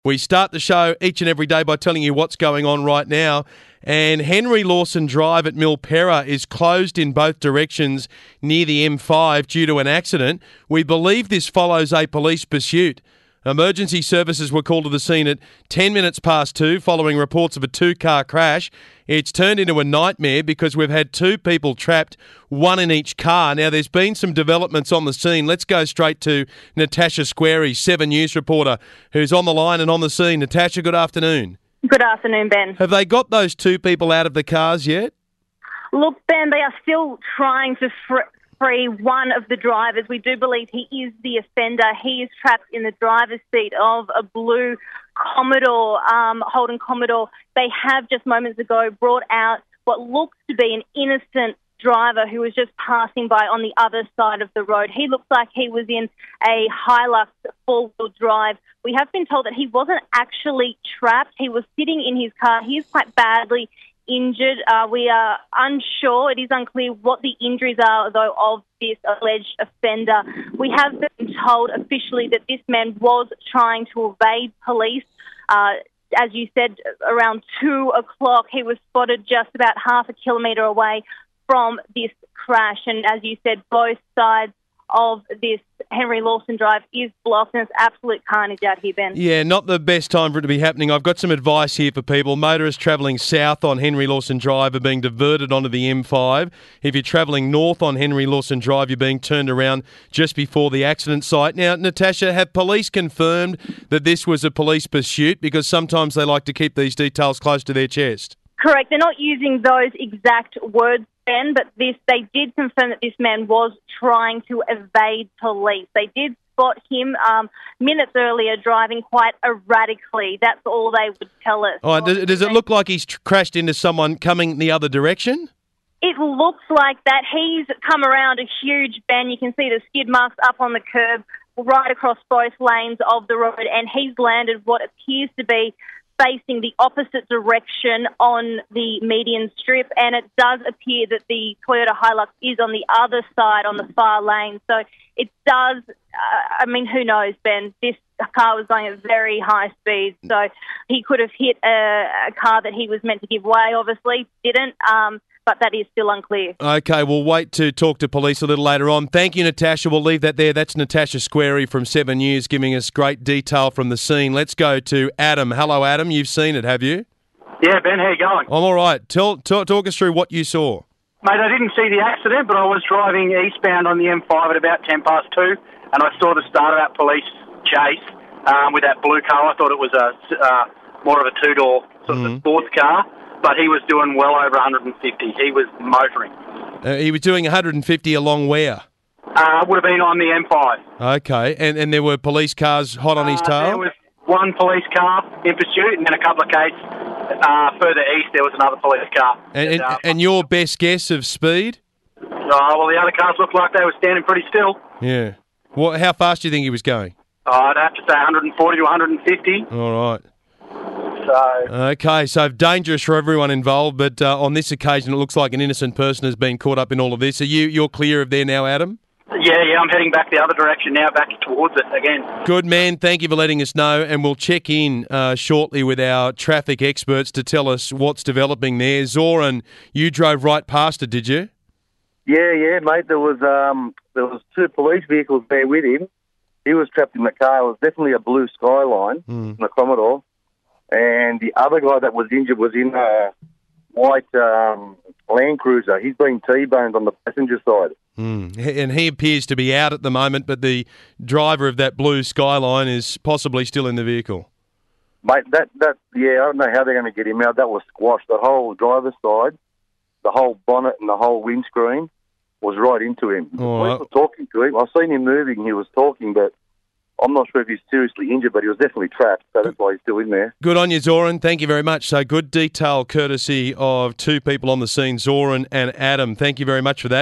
We start the show each and every day by telling you what's going on right now. And Henry Lawson Drive at Milperra is closed in both directions near the M5 due to an accident. We believe this follows a police pursuit. Emergency services were called to the scene at 10 minutes past 2 following reports of a two-car crash. It's turned into a nightmare because we've had two people trapped, one in each car. Now, there's been some developments on the scene. Let's go straight to Natasha Squarey, 7 News reporter, who's on the line and on the scene. Natasha, good afternoon. Good afternoon, Ben. Have they got those two people out of the cars yet? Look, Ben, they are still trying to free one of the drivers. We do believe he is the offender. He is trapped in the driver's seat of a blue Commodore, Holden Commodore. They have just moments ago brought out what looks to be an innocent driver who was just passing by on the other side of the road. He looks like he was in a Hilux four-wheel drive. We have been told that he wasn't actually trapped. He was sitting in his car. He is quite badly injured. We are unsure. It is unclear what the injuries are, though, of this alleged offender. We have been told officially that this man was trying to evade police. As you said, around 2 o'clock, he was spotted just about half a kilometre away from this crash. And as you said, both sides of this Henry Lawson Drive is blocked, and it's absolute carnage out here, Ben. Yeah, not the best time for it to be happening. I've got some advice here for people. Motorists travelling south on Henry Lawson Drive are being diverted onto the M5. If you're travelling north on Henry Lawson Drive, you're being turned around just before the accident site. Now, Natasha, have police confirmed that this was a police pursuit? Because sometimes they like to keep these details close to their chest. Correct. They're not using those exact words, Ben, but they did confirm that this man was trying to evade police. They did spot him minutes earlier driving quite erratically. That's all they would tell us. Oh, does it look like he's crashed into someone coming the other direction? It looks like that. He's come around a huge bend. You can see the skid marks up on the curb right across both lanes of the road, and he's landed what appears to be facing the opposite direction on the median strip, and it does appear that the Toyota Hilux is on the other side, on the far lane. So it does, who knows, Ben? This car was going at very high speed, so he could have hit a car that he was meant to give way, obviously didn't, but that is still unclear. Okay, we'll wait to talk to police a little later on. Thank you, Natasha. We'll leave that there. That's Natasha Squarey from 7 News giving us great detail from the scene. Let's go to Adam. Hello, Adam. You've seen it, have you? Yeah, Ben, how you going? I'm all right. Talk us through what you saw. Mate, I didn't see the accident, but I was driving eastbound on the M5 at about 10 past 2, and I saw the start of that police chase with that blue car. I thought it was more of a two-door sort of a sports car, but he was doing well over 150. He was motoring. He was doing 150 along where? Would have been on the M5. Okay, and there were police cars hot on his tail? There was one police car in pursuit, and then a couple of k's further east there was another police car. And your best guess of speed? Well, the other cars looked like they were standing pretty still. Yeah. How fast do you think he was going? I'd have to say 140 to 150. All right. Okay, so dangerous for everyone involved, but on this occasion it looks like an innocent person has been caught up in all of this. You're clear of there now, Adam? Yeah, I'm heading back the other direction now, back towards it again. Good man, thank you for letting us know, and we'll check in shortly with our traffic experts to tell us what's developing there. Zoran, you drove right past it, did you? Yeah, mate. There was two police vehicles there with him. He was trapped in the car. It was definitely a blue Skyline in the Commodore. And the other guy that was injured was in a white Land Cruiser. He's been T-boned on the passenger side. And he appears to be out at the moment, but the driver of that blue Skyline is possibly still in the vehicle. Mate, I don't know how they're going to get him out. That was squashed. The whole driver's side, the whole bonnet and the whole windscreen was right into him. The police were talking to him. I've seen him moving. He was talking, but I'm not sure if he's seriously injured, but he was definitely trapped, so that's why he's still in there. Good on you, Zoran. Thank you very much. So good detail courtesy of two people on the scene, Zoran and Adam. Thank you very much for that.